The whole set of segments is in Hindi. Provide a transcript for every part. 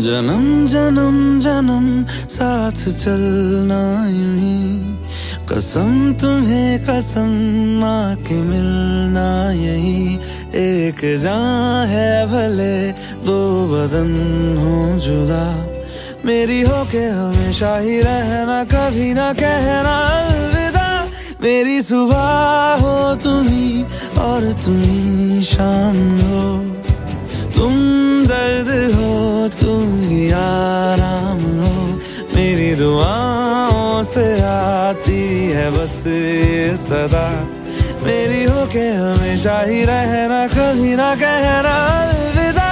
जन्म जन्म जन्म साथ चलना यूं ही, कसम तुम्हें कसम माँ के मिलना यही। एक जान है भले दो बदन हो जुदा, मेरी हो के हमेशा ही रहना, कभी ना कहना अलविदा। मेरी सुबह हो तुम्ही और तुम्ही शाम हो, तुम दर्द हो तुम ही आराम हो। मेरी दुआओं से आती है बस ये सदा, मेरी हो के हमेशा ही रहना, कभी ना कहना अलविदा।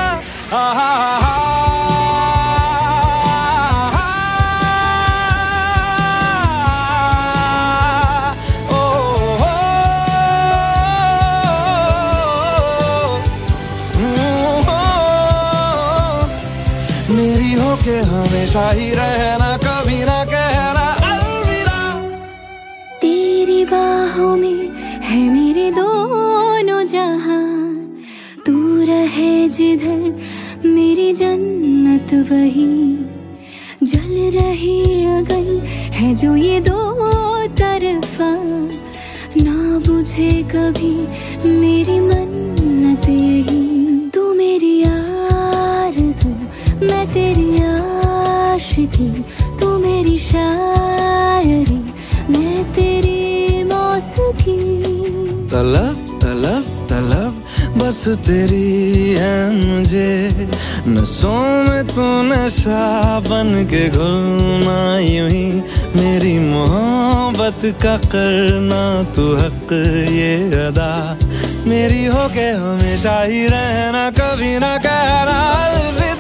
मेरी हो के हमेशा ही रहना, कभी ना कहना अलविदा। तेरी बाहों में है मेरे दोनों जहां, तू रहे जिधर मेरी जन्नत वही। जल रही अगन है जो ये दो तरफा, ना बुझे कभी मेरी मन्नत यही। तू मेरी आरज़ू मैं तेरी आशिकी, तू मेरी शायरी मैं तेरी मौसीकी। तलब तलब तलब बस तेरी है मुझे, नशों में तू नशा बन के घुलना यूं ही। मेरी मोहब्बत का करना तू हक ये अदा, मेरी हो के हमेशा ही रहना, कभी ना कहना अलविदा।